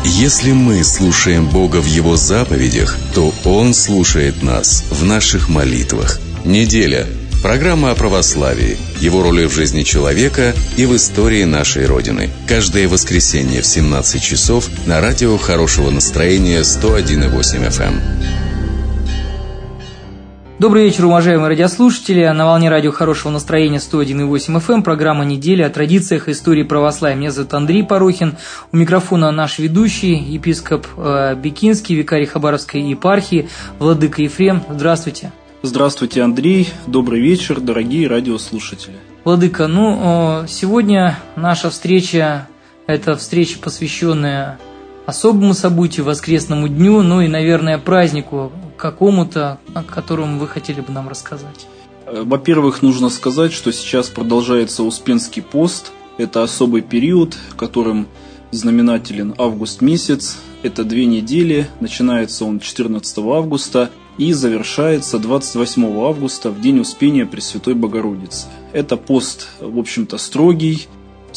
Если мы слушаем Бога в Его заповедях, то Он слушает нас в наших молитвах. Неделя. Программа о православии, его роли в жизни человека и в истории нашей Родины. Каждое воскресенье в 17 часов на радио хорошего настроения 101,8 FM. Добрый вечер, уважаемые радиослушатели. На волне радио хорошего настроения 101,8 FM. Программа «Неделя» о традициях истории православия. Меня зовут Андрей Порохин. У микрофона наш ведущий, епископ Бикинский, викарий Хабаровской епархии, владыка Ефрем. Здравствуйте. Здравствуйте, Андрей. Добрый вечер, дорогие радиослушатели. Владыка, сегодня наша встреча – это встреча, посвященная особому событию, воскресному дню, и, наверное, празднику какому-то, о котором вы хотели бы нам рассказать. Во-первых, нужно сказать, что сейчас продолжается Успенский пост. Это особый период, которым знаменателен август месяц. Это 2 недели. Начинается он 14 августа и завершается 28 августа в день Успения Пресвятой Богородицы. Это пост, в общем-то, строгий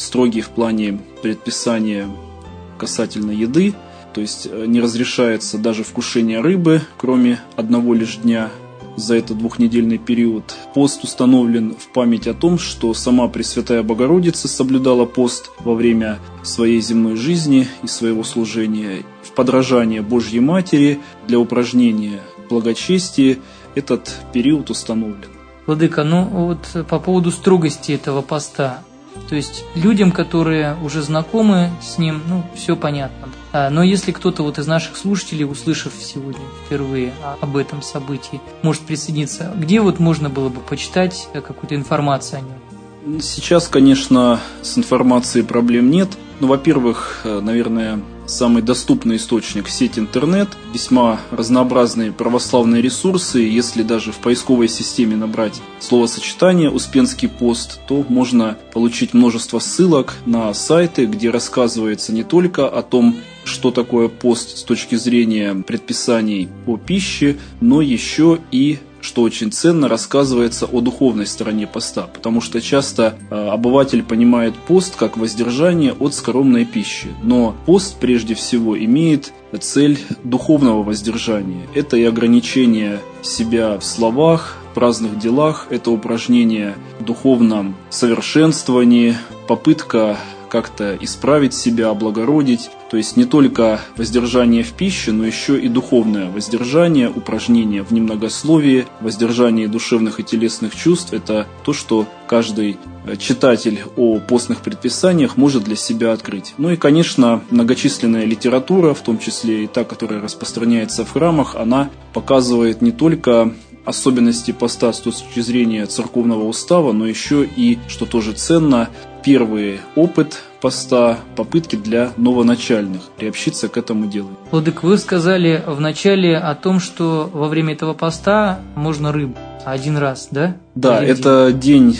в плане предписания касательно еды. То есть не разрешается даже вкушение рыбы, кроме одного лишь дня за этот 2-недельный период. Пост установлен в память о том, что сама Пресвятая Богородица соблюдала пост во время своей земной жизни и своего служения. В подражание Божьей Матери для упражнения благочестия этот период установлен. Владыка, по поводу строгости этого поста. То есть людям, которые уже знакомы с ним, все понятно. Но если кто-то из наших слушателей, услышав сегодня впервые об этом событии, может присоединиться, где можно было бы почитать какую-то информацию о нем? Сейчас, конечно, с информацией проблем нет. Во-первых, наверное, самый доступный источник – сеть интернет, весьма разнообразные православные ресурсы. Если даже в поисковой системе набрать словосочетание «Успенский пост», то можно получить множество ссылок на сайты, где рассказывается не только о том, что такое пост с точки зрения предписаний по пище, но еще и, что очень ценно, рассказывается о духовной стороне поста, потому что часто обыватель понимает пост как воздержание от скоромной пищи, но пост прежде всего имеет цель духовного воздержания. Это и ограничение себя в словах, праздных делах, это упражнение в духовном совершенствовании, попытка как-то исправить себя, облагородить. То есть не только воздержание в пище, но еще и духовное воздержание, упражнение в немногословии, воздержание душевных и телесных чувств. Это то, что каждый читатель о постных предписаниях может для себя открыть. И, конечно, многочисленная литература, в том числе и та, которая распространяется в храмах, она показывает не только особенности поста с точки зрения церковного устава, но еще и, что тоже ценно, первый опыт поста, попытки для новоначальных приобщиться к этому делу. Владык, вы сказали в начале о том, что во время этого поста можно рыбу один раз, да? Да, это день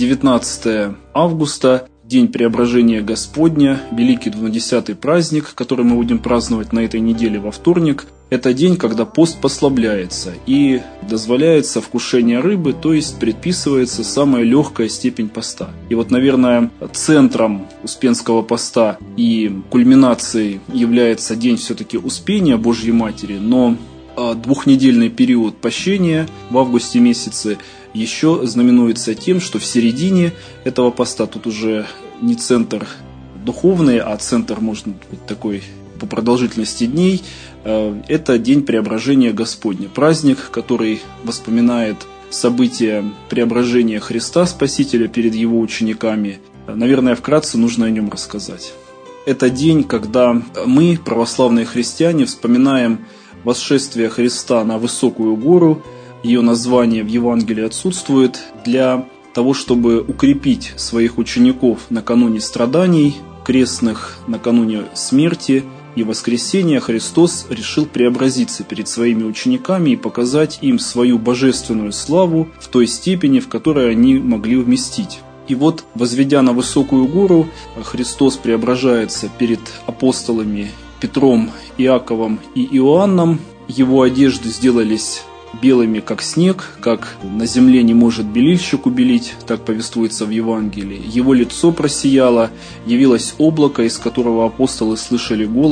19 августа, день Преображения Господня, Великий 20-й праздник, который мы будем праздновать на этой неделе во вторник. Это день, когда пост послабляется и дозволяется вкушение рыбы, то есть предписывается самая легкая степень поста. И наверное, центром Успенского поста и кульминацией является день все-таки Успения Божьей Матери, но 2-недельный период пощения в августе месяце еще знаменуется тем, что в середине этого поста, тут уже не центр духовный, а центр, может быть, такой по продолжительности дней, это день Преображения Господня, праздник, который воспоминает события преображения Христа Спасителя перед Его учениками. Наверное, вкратце нужно о нем рассказать. Это день, когда мы, православные христиане, вспоминаем восшествие Христа на высокую гору. Ее название в Евангелии отсутствует. Для того, чтобы укрепить своих учеников накануне страданий крестных, накануне смерти и воскресения, Христос решил преобразиться перед своими учениками и показать им свою божественную славу в той степени, в которой они могли вместить. И возведя на высокую гору, Христос преображается перед апостолами Петром, Иаковом и Иоанном. Его одежды сделались белыми, как снег, как на земле не может белильщик убелить, так повествуется в Евангелии. Его лицо просияло, явилось облако, из которого апостолы слышали голос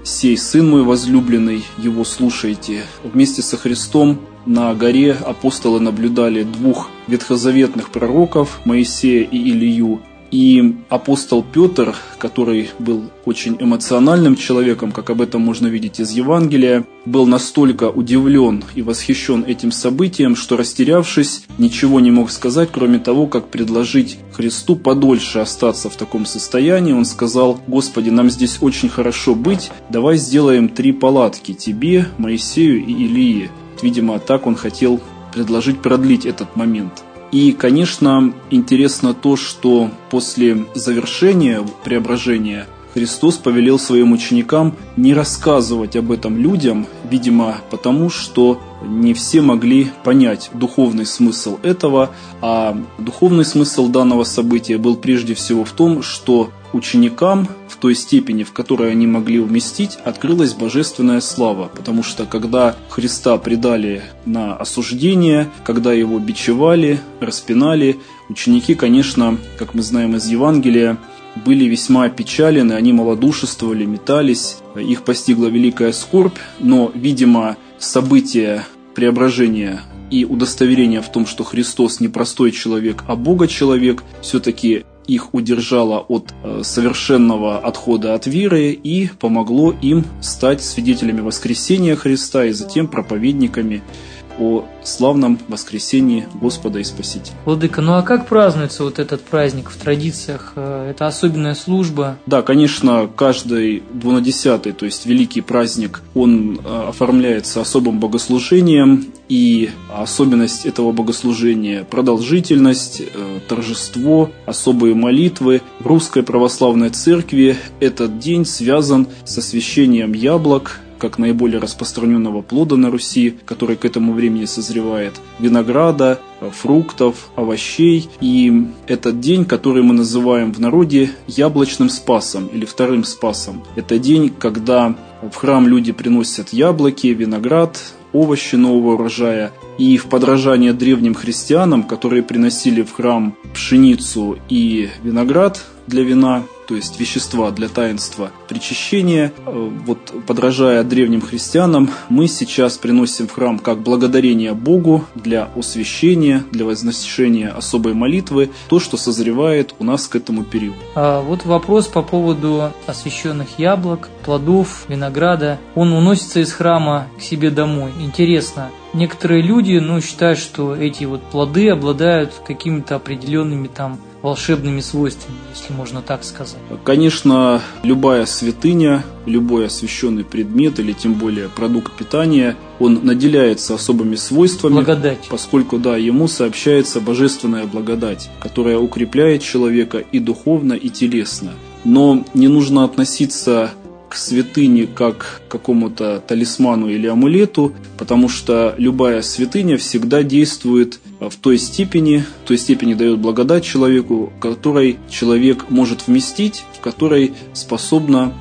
«Сей Сын мой возлюбленный, Его слушайте». Вместе со Христом на горе апостолы наблюдали двух ветхозаветных пророков, Моисея и Илию. И апостол Петр, который был очень эмоциональным человеком, как об этом можно видеть из Евангелия, был настолько удивлен и восхищен этим событием, что, растерявшись, ничего не мог сказать, кроме того, как предложить Христу подольше остаться в таком состоянии. Он сказал: «Господи, нам здесь очень хорошо быть, давай сделаем 3 палатки тебе, Моисею и Илии». Видимо, так он хотел предложить продлить этот момент. И, конечно, интересно то, что после завершения преображения Христос повелел своим ученикам не рассказывать об этом людям, видимо, потому что не все могли понять духовный смысл этого, а духовный смысл данного события был прежде всего в том, что ученикам в той степени, в которой они могли вместить, открылась божественная слава, потому что когда Христа предали на осуждение, когда его бичевали, распинали, ученики, конечно, как мы знаем из Евангелия, были весьма опечалены, они малодушествовали, метались, их постигла великая скорбь, но, видимо, события преображения и удостоверения в том, что Христос не простой человек, а Бога-человек, все-таки их удержало от совершенного отхода от веры и помогло им стать свидетелями воскресения Христа и затем проповедниками о славном воскресении Господа и Спасителя. Владыка, ну а как празднуется вот этот праздник в традициях? Это особенная служба? Да, конечно, каждый 12-й, то есть великий праздник, он оформляется особым богослужением, и особенность этого богослужения – продолжительность, торжество, особые молитвы. В Русской Православной Церкви этот день связан с освящением яблок, как наиболее распространенного плода на Руси, который к этому времени созревает, винограда, фруктов, овощей. И этот день, который мы называем в народе яблочным спасом или вторым спасом. Это день, когда в храм люди приносят яблоки, виноград, овощи нового урожая. И в подражание древним христианам, которые приносили в храм пшеницу и виноград для вина, то есть вещества для таинства причащения, вот подражая древним христианам, мы сейчас приносим в храм как благодарение Богу для освящения, для возношения особой молитвы, то, что созревает у нас к этому периоду. Вот вопрос по поводу освященных яблок, плодов, винограда. Он уносится из храма к себе домой. Интересно, некоторые люди считают, что эти вот плоды обладают какими-то определенными волшебными свойствами, если можно так сказать. Конечно, любая святыня, любой освященный предмет или тем более продукт питания, он наделяется особыми свойствами, благодать, поскольку ему сообщается божественная благодать, которая укрепляет человека и духовно, и телесно. Но не нужно относиться к святыне как к какому-то талисману или амулету, потому что любая святыня всегда действует в той степени дает благодать человеку, которой человек может вместить, в которой способно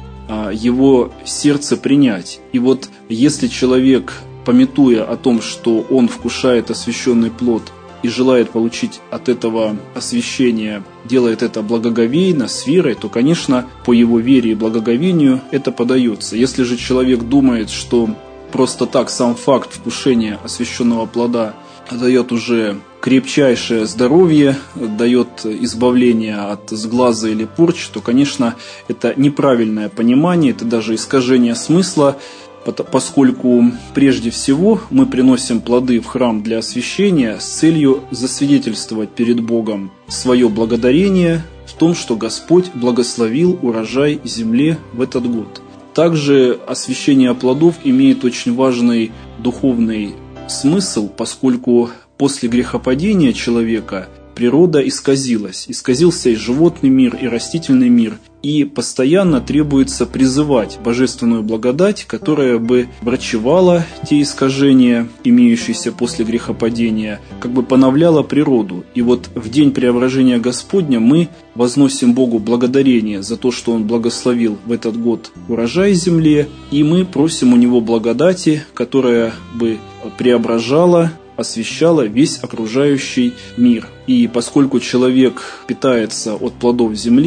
его сердце принять. И вот если человек, памятуя о том, что он вкушает освященный плод и желает получить от этого освящения, делает это благоговейно, с верой, то, конечно, по его вере и благоговению это подается. Если же человек думает, что просто так сам факт вкушения освященного плода дает уже крепчайшее здоровье, дает избавление от сглаза или порчи, то, конечно, это неправильное понимание, это даже искажение смысла, поскольку прежде всего мы приносим плоды в храм для освящения с целью засвидетельствовать перед Богом свое благодарение в том, что Господь благословил урожай земле в этот год. Также освящение плодов имеет очень важный духовный смысл, поскольку после грехопадения человека природа исказился и животный мир, и растительный мир, и постоянно требуется призывать божественную благодать, которая бы врачевала те искажения, имеющиеся после грехопадения, как бы поновляла природу. И вот в день преображения Господня мы возносим Богу благодарение за то, что Он благословил в этот год урожай земле, и мы просим у Него благодати, которая бы преображала, освещала весь окружающий мир. И поскольку человек питается от плодов земли,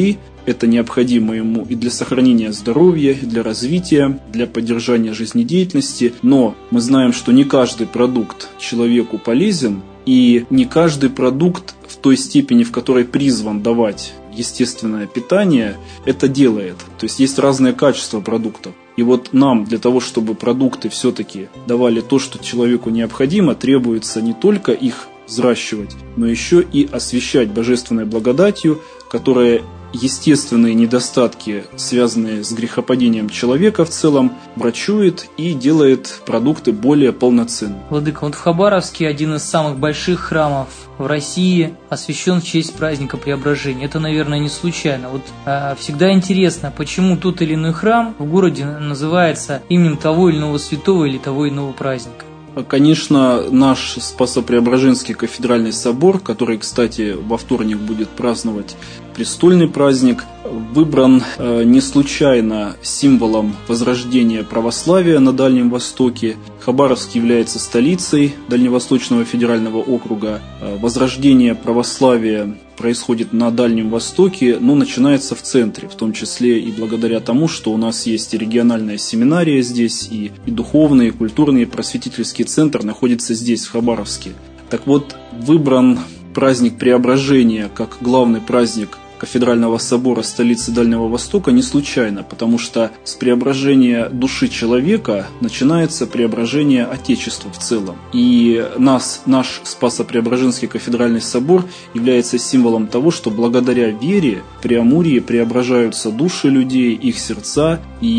это необходимо ему и для сохранения здоровья, и для развития, для поддержания жизнедеятельности. Но мы знаем, что не каждый продукт человеку полезен, и не каждый продукт в той степени, в которой призван давать естественное питание, это делает. То есть есть разные качества продуктов. И вот нам для того, чтобы продукты все-таки давали то, что человеку необходимо, требуется не только их взращивать, но еще и освящать божественной благодатью, которая естественные недостатки, связанные с грехопадением человека в целом, врачует и делает продукты более полноценными. Владыка, вот в Хабаровске один из самых больших храмов в России освящен в честь праздника Преображения. Это, наверное, не случайно. Вот всегда интересно, почему тот или иной храм в городе называется именем того или иного святого или того или иного праздника. Конечно, наш Спасо-Преображенский кафедральный собор, который, кстати, во вторник будет праздновать престольный праздник, выбран не случайно символом возрождения православия на Дальнем Востоке. Хабаровск является столицей Дальневосточного федерального округа. Возрождение православия происходит на Дальнем Востоке, но начинается в центре, в том числе и благодаря тому, что у нас есть и региональная семинария здесь, и духовный, и культурный, и просветительский центр находится здесь, в Хабаровске. Так вот, выбран праздник Преображения как главный праздник Кафедрального собора столицы Дальнего Востока не случайно, потому что с преображения души человека начинается преображение Отечества в целом. И наш Спасо-Преображенский кафедральный собор является символом того, что благодаря вере в Преамурье преображаются души людей, их сердца,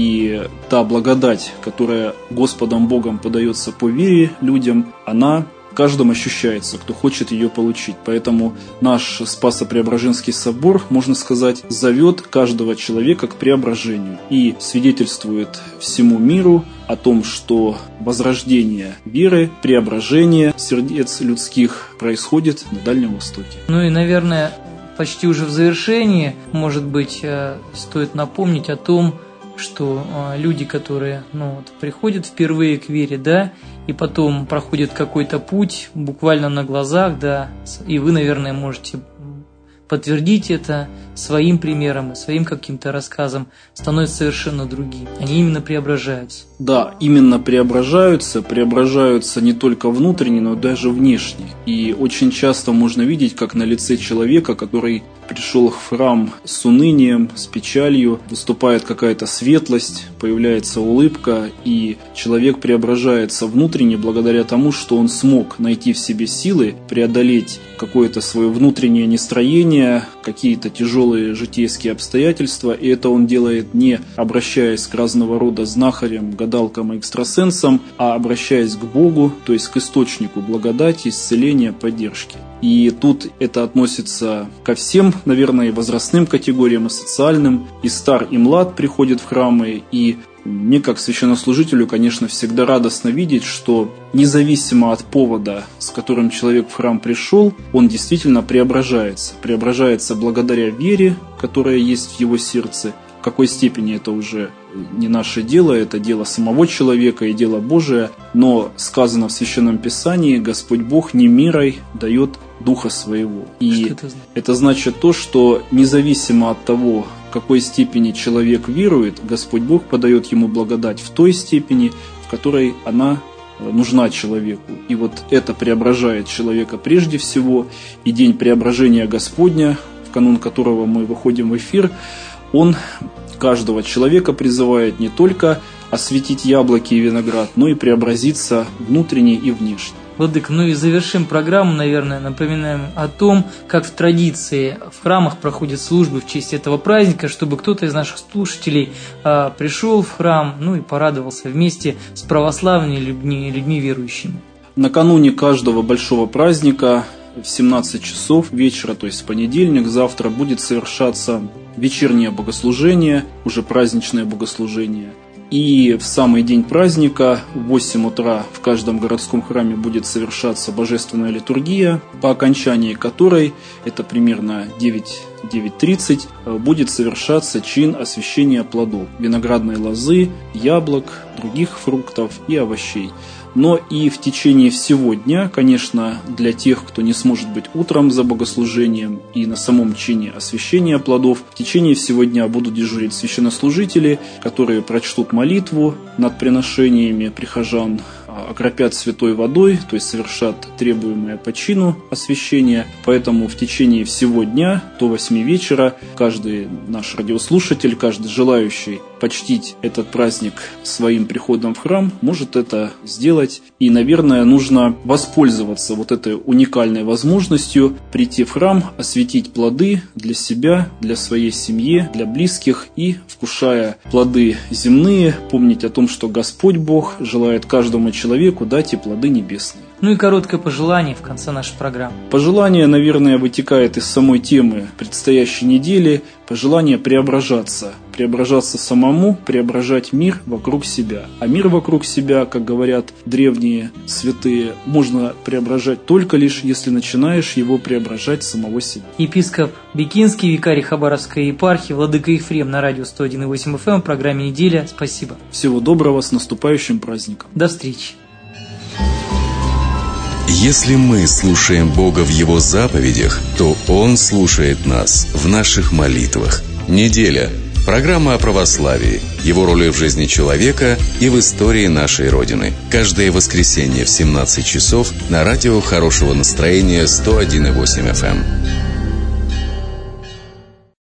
и та благодать, которая Господом Богом подается по вере людям, она каждому ощущается, кто хочет ее получить. Поэтому наш Спасо-Преображенский собор, можно сказать, зовет каждого человека к преображению и свидетельствует всему миру о том, что возрождение веры, преображение сердец людских происходит на Дальнем Востоке. Ну и, наверное, почти уже в завершении, может быть, стоит напомнить о том, что люди, которые приходят впервые к вере, да, и потом проходят какой-то путь буквально на глазах, да, и вы, наверное, можете подтвердить это своим примером и своим каким-то рассказом, становятся совершенно другими. Они именно преображаются. Да, именно преображаются не только внутренне, но даже внешне. И очень часто можно видеть, как на лице человека, который пришел в храм с унынием, с печалью, выступает какая-то светлость, появляется улыбка, и человек преображается внутренне благодаря тому, что он смог найти в себе силы преодолеть какое-то свое внутреннее нестроение, какие-то тяжелые житейские обстоятельства, и это он делает не обращаясь к разного рода знахарям, гадалкам и экстрасенсам, а обращаясь к Богу, то есть к источнику благодати, исцеления, поддержки. И тут это относится ко всем, наверное, и возрастным категориям, и социальным, и стар, и млад приходят в храмы, и мне, как священнослужителю, конечно, всегда радостно видеть, что независимо от повода, с которым человек в храм пришел, он действительно преображается. Преображается благодаря вере, которая есть в его сердце. В какой степени это уже не наше дело, это дело самого человека и дело Божие, но сказано в Священном Писании: Господь Бог не мерой дает Духа Своего. И это значит то, что независимо от того, в какой степени человек верует, Господь Бог подает ему благодать в той степени, в которой она нужна человеку. И вот это преображает человека прежде всего. И день преображения Господня, в канун которого мы выходим в эфир, он каждого человека призывает не только осветить яблоки и виноград, но и преобразиться внутренне и внешне. Владыка, и завершим программу, наверное, напоминаем о том, как в традиции в храмах проходят службы в честь этого праздника, чтобы кто-то из наших слушателей пришел в храм, и порадовался вместе с православными людьми верующими. Накануне каждого большого праздника в 17 часов вечера, то есть в понедельник, завтра будет совершаться вечернее богослужение, уже праздничное богослужение. И в самый день праздника в 8 утра в каждом городском храме будет совершаться божественная литургия, по окончании которой, это примерно 9:30 будет совершаться чин освящения плодов, виноградной лозы, яблок, других фруктов и овощей. Но и в течение всего дня, конечно, для тех, кто не сможет быть утром за богослужением и на самом чине освящения плодов, в течение всего дня будут дежурить священнослужители, которые прочтут молитву над приношениями прихожан, окропят святой водой, то есть совершат требуемое по чину освящение. Поэтому в течение всего дня до 8 вечера каждый наш радиослушатель, каждый желающий почтить этот праздник своим приходом в храм, может это сделать. И, наверное, нужно воспользоваться вот этой уникальной возможностью прийти в храм, осветить плоды для себя, для своей семьи, для близких и, вкушая плоды земные, помнить о том, что Господь Бог желает каждому человеку дать и плоды небесные. Ну и короткое пожелание в конце нашей программы. Пожелание, наверное, вытекает из самой темы предстоящей недели. Пожелание преображаться. Преображаться самому, преображать мир вокруг себя. А мир вокруг себя, как говорят древние святые, можно преображать только лишь, если начинаешь его преображать самого себя. Епископ Бикинский, викарий Хабаровской епархии, владыка Ефрем на радио 101,8 FM в программе «Неделя». Спасибо. Всего доброго, с наступающим праздником. До встречи. Если мы слушаем Бога в Его заповедях, то Он слушает нас в наших молитвах. Неделя. Программа о православии, его роли в жизни человека и в истории нашей Родины. Каждое воскресенье в 17 часов на радио хорошего настроения 101,8 FM.